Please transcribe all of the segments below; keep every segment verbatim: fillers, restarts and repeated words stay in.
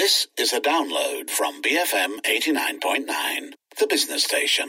This is a download from B F M eighty-nine point nine, the business station.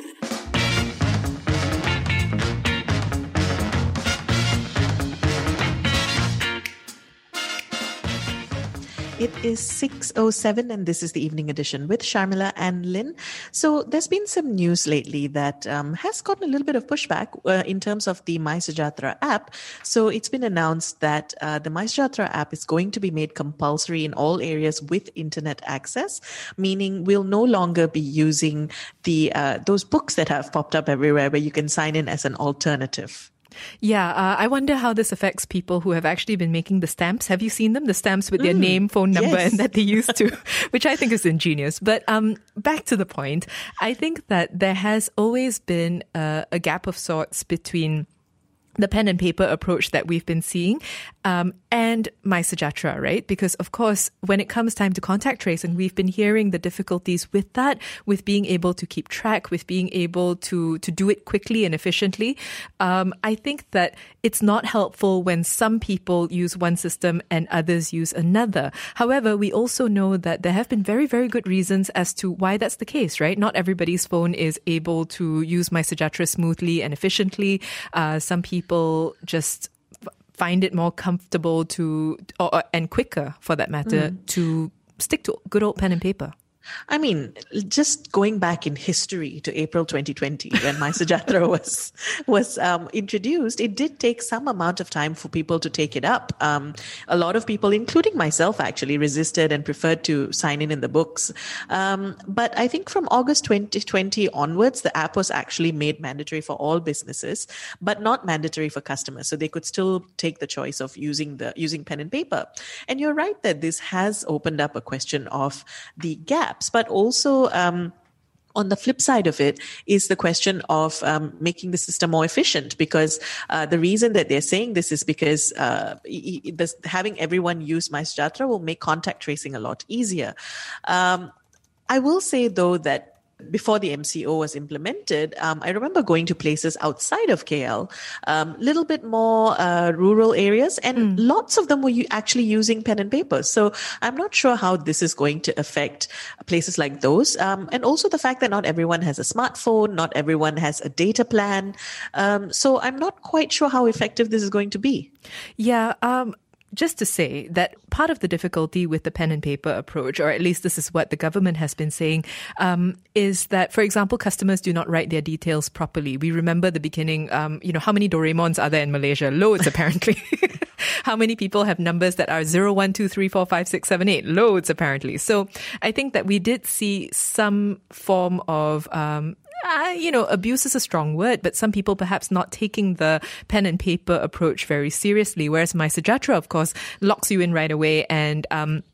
It is six oh seven and this is the evening edition with Sharmila and Lynn. So there's been some news lately that um, has gotten a little bit of pushback uh, in terms of the MySejahtera app. So it's been announced that uh, the MySejahtera app is going to be made compulsory in all areas with internet access, meaning we'll no longer be using the uh, those books that have popped up everywhere where you can sign in as an alternative. Yeah, uh, I wonder how this affects people who have actually been making the stamps. Have you seen them? The stamps with their mm, name, phone number, yes. and that they used to, which I think is ingenious. But um, back to the point, I think that there has always been uh, a gap of sorts between the pen and paper approach that we've been seeing um, and MySejahtera, right? Because, of course, when it comes time to contact trace, and we've been hearing the difficulties with that, with being able to keep track, with being able to, to do it quickly and efficiently, um, I think that it's not helpful when some people use one system and others use another. However, we also know that there have been very, very good reasons as to why that's the case, right? Not everybody's phone is able to use MySejahtera smoothly and efficiently. Uh, some people People just find it more comfortable to, or, and quicker for that matter, mm. to stick to good old pen and paper. I mean, just going back in history to April twenty twenty, when MySejahtera was was um, introduced, it did take some amount of time for people to take it up. Um, a lot of people, including myself, actually resisted and preferred to sign in in the books. Um, but I think from August twenty twenty onwards, the app was actually made mandatory for all businesses, but not mandatory for customers. So they could still take the choice of using the using pen and paper. And you're right that this has opened up a question of the gap. But also, um, on the flip side of it is the question of um, making the system more efficient, because uh, the reason that they're saying this is because uh, e- e- this, having everyone use MySejahtera will make contact tracing a lot easier. Um, I will say, though, that before the M C O was implemented, um, I remember going to places outside of K L, a um, little bit more uh, rural areas, and mm. lots of them were u- actually using pen and paper. So I'm not sure how this is going to affect places like those. Um, and also the fact that not everyone has a smartphone, not everyone has a data plan. Um, so I'm not quite sure how effective this is going to be. Yeah, um, just to say that part of the difficulty with the pen and paper approach, or at least this is what the government has been saying, um, is that, for example, customers do not write their details properly. We remember the beginning, um, you know, how many Doraemons are there in Malaysia? Loads, apparently. How many people have numbers that are zero, one, two, three, four, five, six, seven, eight? Loads, apparently. So I think that we did see some form of um Uh, you know, abuse is a strong word, but some people perhaps not taking the pen and paper approach very seriously, whereas MySejahtera, of course, locks you in right away and, um,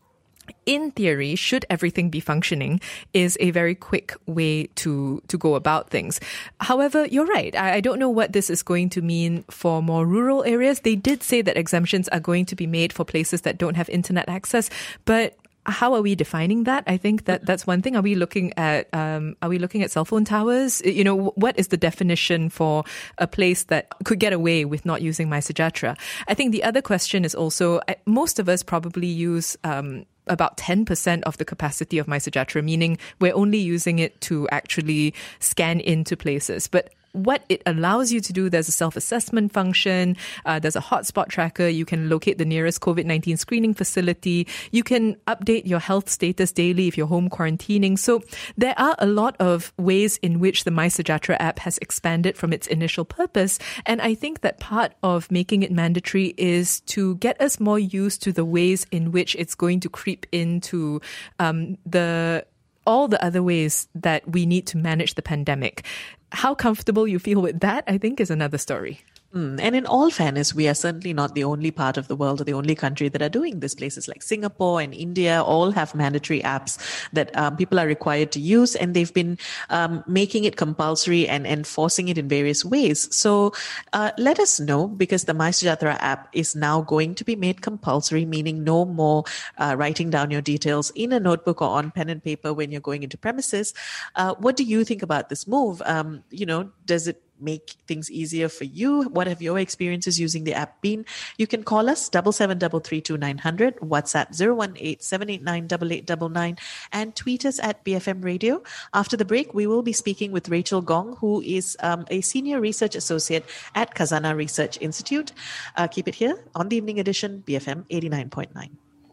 in theory, should everything be functioning, is a very quick way to, to go about things. However, you're right. I, I don't know what this is going to mean for more rural areas. They did say that exemptions are going to be made for places that don't have internet access, but how are we defining that? I think that that's one thing. Are we looking at um, are we looking at cell phone towers? You know, what is the definition for a place that could get away with not using MySejahtera? I think the other question is also, most of us probably use um, about ten percent of the capacity of MySejahtera, meaning we're only using it to actually scan into places. But what it allows you to do, there's a self-assessment function, uh, there's a hotspot tracker, you can locate the nearest COVID nineteen screening facility, you can update your health status daily if you're home quarantining. So there are a lot of ways in which the MySejahtera app has expanded from its initial purpose. And I think that part of making it mandatory is to get us more used to the ways in which it's going to creep into um, the all the other ways that we need to manage the pandemic. How comfortable you feel with that, I think, is another story. Mm. And in all fairness, we are certainly not the only part of the world or the only country that are doing this. Places like Singapore and India all have mandatory apps that um, people are required to use, and they've been um, making it compulsory and enforcing it in various ways. So uh, let us know, because the MySejahtera app is now going to be made compulsory, meaning no more uh, writing down your details in a notebook or on pen and paper when you're going into premises. Uh, what do you think about this move? Um, you know, does it make things easier for you? What have your experiences using the app been? You can call us double seven double three two nine hundred, WhatsApp zero one eight seven eight nine eight eight nine nine, and tweet us at B F M Radio. After the break, we will be speaking with Rachel Gong, who is um, a senior research associate at Khazanah Research Institute. Uh, keep it here on the Evening Edition, B F M eighty-nine point nine.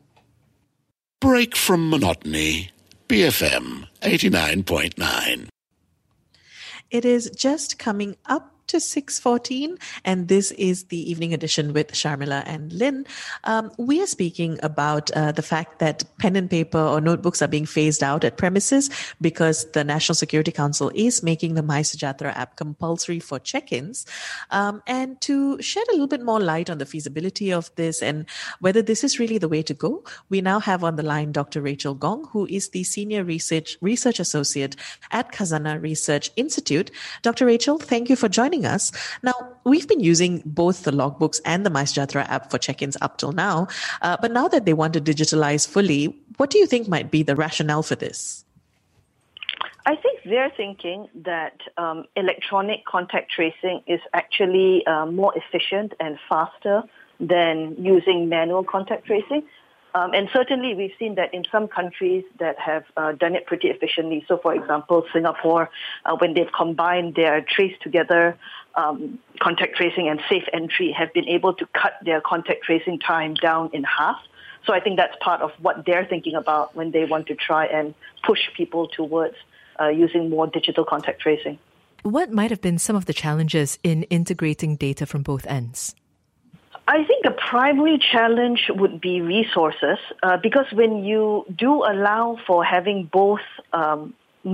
Break from monotony. B F M eighty-nine point nine. It is just coming up to six fourteen, and this is the Evening Edition with Sharmila and Lynn. Um, we are speaking about uh, the fact that pen and paper or notebooks are being phased out at premises because the National Security Council is making the MySejahtera app compulsory for check-ins. Um, and to shed a little bit more light on the feasibility of this and whether this is really the way to go, we now have on the line Doctor Rachel Gong, who is the Senior Research, Research Associate at Khazanah Research Institute. Doctor Rachel, thank you for joining us. Now, we've been using both the logbooks and the MySejahtera app for check-ins up till now, uh, but now that they want to digitalize fully, what do you think might be the rationale for this? I think they're thinking that um, electronic contact tracing is actually uh, more efficient and faster than using manual contact tracing. Um, and certainly we've seen that in some countries that have uh, done it pretty efficiently. So, for example, Singapore, uh, when they've combined their trace together um, contact tracing and safe entry, have been able to cut their contact tracing time down in half. So I think that's part of what they're thinking about when they want to try and push people towards uh, using more digital contact tracing. What might have been some of the challenges in integrating data from both ends? I think the primary challenge would be resources, uh, because when you do allow for having both um,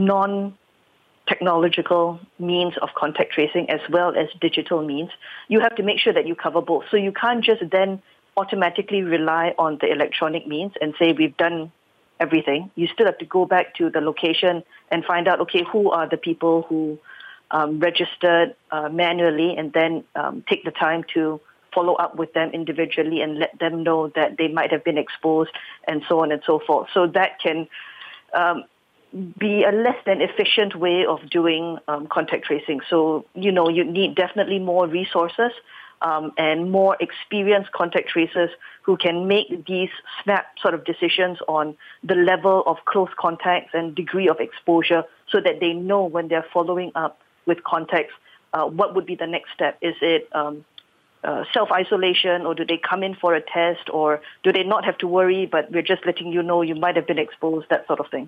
non-technological means of contact tracing as well as digital means, you have to make sure that you cover both. So you can't just then automatically rely on the electronic means and say we've done everything. You still have to go back to the location and find out, okay, who are the people who um, registered uh, manually, and then um, take the time to follow up with them individually and let them know that they might have been exposed and so on and so forth. So that can um, be a less than efficient way of doing um, contact tracing. So, you know, you need definitely more resources um, and more experienced contact tracers who can make these snap sort of decisions on the level of close contacts and degree of exposure so that they know when they're following up with contacts, uh, what would be the next step? Is it um, Uh, self-isolation, or do they come in for a test, or do they not have to worry, but we're just letting you know you might have been exposed, that sort of thing.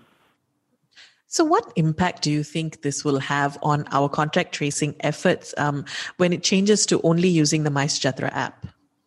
So what impact do you think this will have on our contact tracing efforts um, when it changes to only using the MySejahtera app?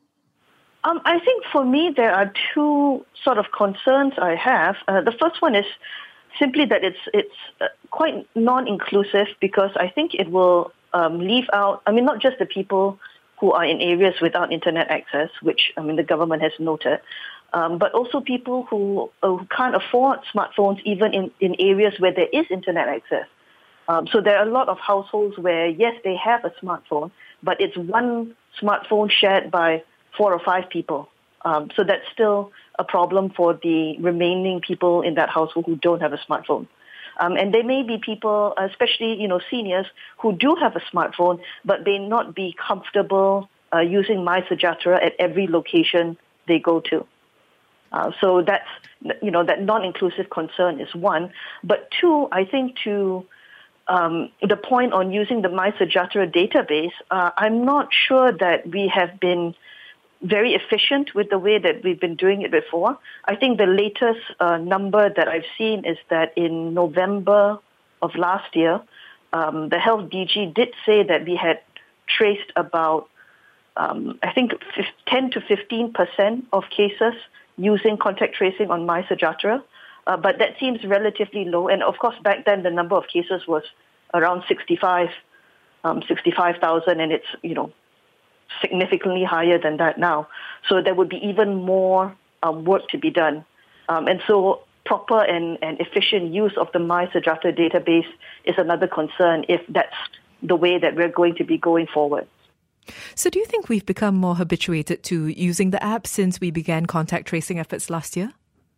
Um, I think for me, there are two sort of concerns I have. Uh, the first one is simply that it's, it's uh, quite non-inclusive, because I think it will um, leave out, I mean, not just the people who are in areas without internet access, which, I mean, the government has noted, um, but also people who, uh, who can't afford smartphones even in, in areas where there is internet access. Um, so there are a lot of households where, yes, they have a smartphone, but it's one smartphone shared by four or five people. Um, so that's still a problem for the remaining people in that household who don't have a smartphone. Um, and there may be people, especially, you know, seniors who do have a smartphone, but may not be comfortable uh, using MySejahtera at every location they go to. Uh, so that's, you know, that non-inclusive concern is one. But two, I think to um, the point on using the MySejahtera database, uh, I'm not sure that we have been very efficient with the way that we've been doing it before. I think the latest uh, number that I've seen is that in November of last year, um, the Health D G did say that we had traced about, um, I think, ten to fifteen percent of cases using contact tracing on MySejahtera. Uh, but that seems relatively low. And of course, back then, the number of cases was around sixty-five, um, sixty-five thousand, and it's, you know, significantly higher than that now. So there would be even more um, work to be done. Um, and so proper and, and efficient use of the MySejahtera database is another concern if that's the way that we're going to be going forward. So do you think we've become more habituated to using the app since we began contact tracing efforts last year?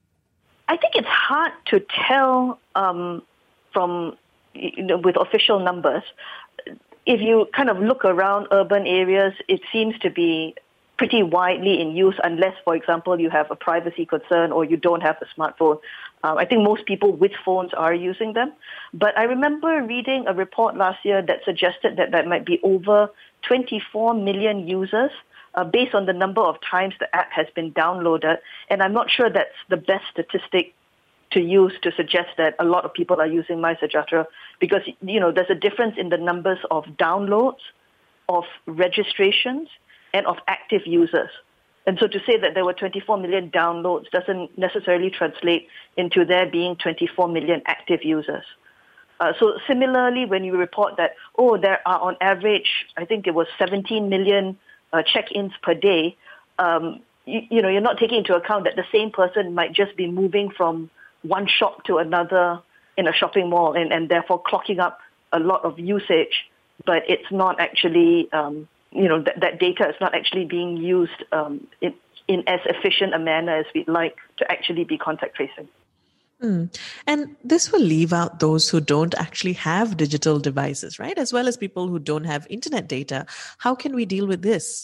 I think it's hard to tell um, from, you know, with official numbers. if you kind of look around urban areas, it seems to be pretty widely in use unless, for example, you have a privacy concern or you don't have a smartphone. Um, I think most people with phones are using them. But I remember reading a report last year that suggested that there might be over twenty-four million users uh, based on the number of times the app has been downloaded. And I'm not sure that's the best statistic to use to suggest that a lot of people are using MySejahtera, because, you know, there's a difference in the numbers of downloads, of registrations, and of active users. And so to say that there were twenty-four million downloads doesn't necessarily translate into there being twenty-four million active users. Uh, so similarly, when you report that, oh, there are on average, I think it was seventeen million uh, check-ins per day, um, you, you know, you're not taking into account that the same person might just be moving from one shop to another in a shopping mall and, and therefore clocking up a lot of usage, but it's not actually, um, you know, th- that data is not actually being used um, in, in as efficient a manner as we'd like to actually be contact tracing. Mm. And this will leave out those who don't actually have digital devices, right? As well as people who don't have internet data. How can we deal with this?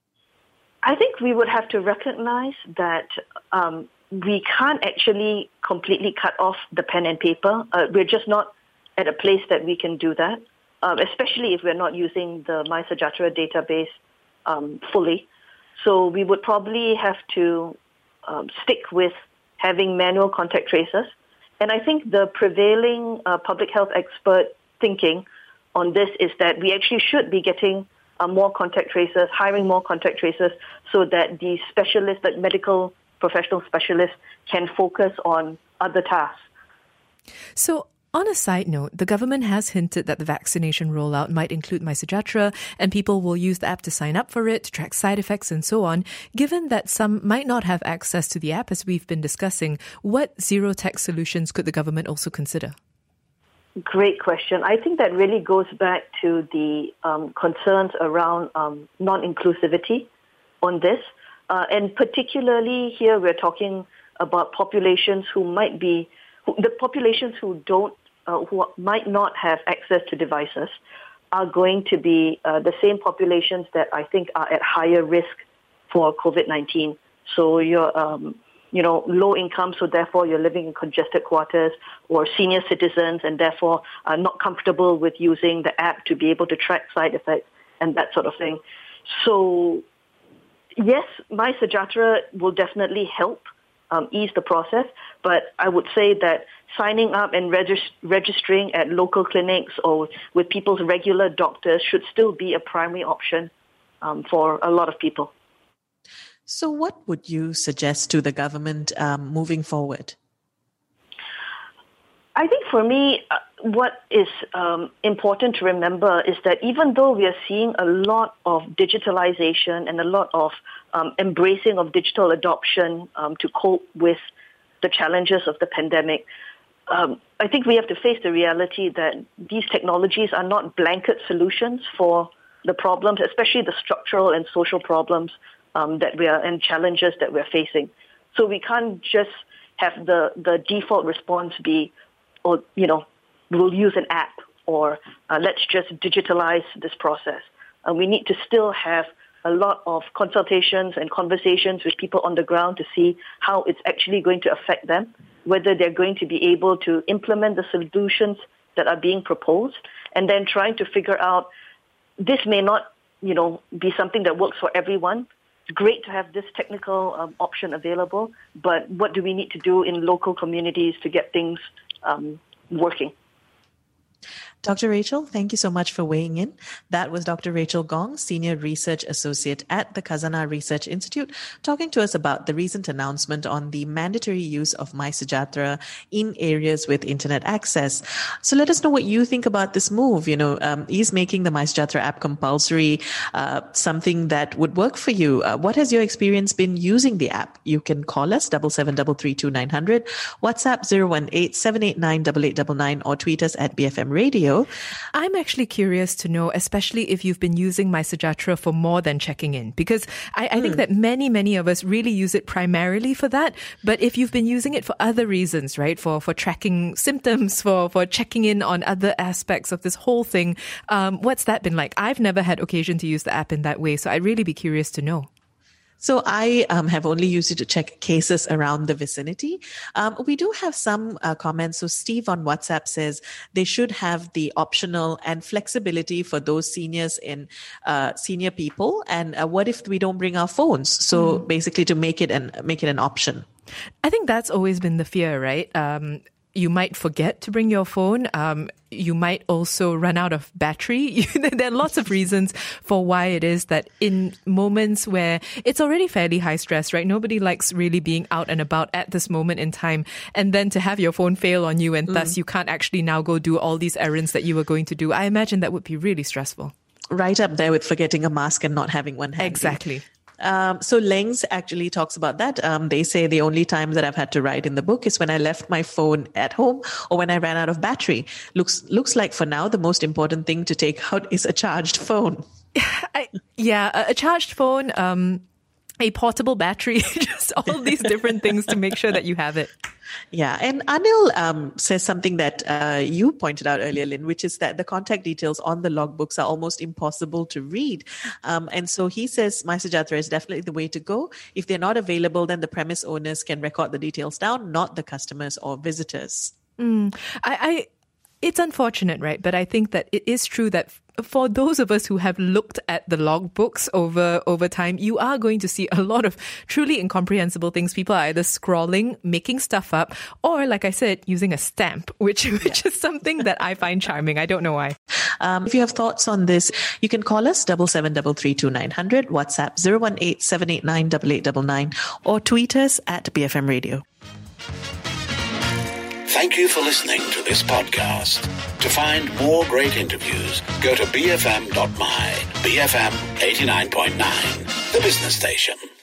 I think we would have to recognize that um, we can't actually completely cut off the pen and paper. Uh, we're just not at a place that we can do that, um, especially if we're not using the MySejahtera database um, fully. So we would probably have to um, stick with having manual contact tracers. And I think the prevailing uh, public health expert thinking on this is that we actually should be getting uh, more contact tracers, hiring more contact tracers, so that the specialists, that medical professional specialists, can focus on other tasks. So, on a side note, the government has hinted that the vaccination rollout might include MySejahtera, and people will use the app to sign up for it, to track side effects and so on. Given that some might not have access to the app, as we've been discussing, what zero-tech solutions could the government also consider? Great question. I think that really goes back to the um, concerns around um, non-inclusivity on this. Uh, and particularly here, we're talking about populations who might be, who, the populations who don't, uh, who might not have access to devices are going to be uh, the same populations that I think are at higher risk for COVID nineteen. So you're, um, you know, low income, so therefore you're living in congested quarters, or senior citizens and therefore are not comfortable with using the app to be able to track side effects and that sort of thing. So yes, MySejahtera will definitely help um, ease the process, but I would say that signing up and regist- registering at local clinics or with people's regular doctors should still be a primary option um, for a lot of people. So what would you suggest to the government um, moving forward? I think for me, uh, what is um, important to remember is that even though we are seeing a lot of digitalization and a lot of um, embracing of digital adoption um, to cope with the challenges of the pandemic, um, I think we have to face the reality that these technologies are not blanket solutions for the problems, especially the structural and social problems um, that we are and challenges that we're facing. So we can't just have the, the default response be, or, you know, we'll use an app, or uh, let's just digitalize this process. Uh, we need to still have a lot of consultations and conversations with people on the ground to see how it's actually going to affect them, whether they're going to be able to implement the solutions that are being proposed, and then trying to figure out, this may not, you know, be something that works for everyone. It's great to have this technical um, option available, but what do we need to do in local communities to get things um, working? Doctor Rachel, thank you so much for weighing in. That was Doctor Rachel Gong, Senior Research Associate at the Khazanah Research Institute, talking to us about the recent announcement on the mandatory use of MySejahtera in areas with internet access. So let us know what you think about this move. You know, um, is making the MySejahtera app compulsory uh, something that would work for you? Uh, what has your experience been using the app? You can call us, seven seven three three two nine zero zero, WhatsApp zero one eight seven eight nine eight eight nine nine, or tweet us at B F M M radio. I'm actually curious to know, especially if you've been using My Sejahtera for more than checking in, because I, I mm. think that many, many of us really use it primarily for that. But if you've been using it for other reasons, right, for, for tracking symptoms, for, for checking in on other aspects of this whole thing, um, what's that been like? I've never had occasion to use the app in that way, so I'd really be curious to know. So I um, have only used it to check cases around the vicinity. Um, we do have some uh, comments. So Steve on WhatsApp says they should have the optional and flexibility for those seniors in uh, senior people. And uh, what if we don't bring our phones? So mm. basically to make it an make it an option. I think that's always been the fear, right? Um, You might forget to bring your phone. Um, you might also run out of battery. There are lots of reasons for why it is that in moments where it's already fairly high stress, right? Nobody likes really being out and about at this moment in time. And then to have your phone fail on you and mm. thus you can't actually now go do all these errands that you were going to do. I imagine that would be really stressful. Right up there with forgetting a mask and not having one handy. Exactly. Um, so Lengs actually talks about that. Um, they say the only time that I've had to write in the book is when I left my phone at home or when I ran out of battery. Looks looks like for now the most important thing to take out is a charged phone. I, yeah, a, a charged phone, um, a portable battery, just all these different things to make sure that you have it. Yeah. And Anil um, says something that uh, you pointed out earlier, Lynn, which is that the contact details on the logbooks are almost impossible to read. Um, and so he says My Sejahtera is definitely the way to go. If they're not available, then the premise owners can record the details down, not the customers or visitors. Mm. I, I, it's unfortunate, right? But I think that it is true that for those of us who have looked at the logbooks over over time, you are going to see a lot of truly incomprehensible things. People are either scrolling, making stuff up, or, like I said, using a stamp, which which is something that I find charming. I don't know why. Um, if you have thoughts on this, you can call us double seven double three two nine hundred, WhatsApp zero one eight seven eight nine double eight double nine, or tweet us at B F M Radio. Thank you for listening to this podcast. To find more great interviews, go to b f m dot my. B F M eighty-nine point nine, the business station.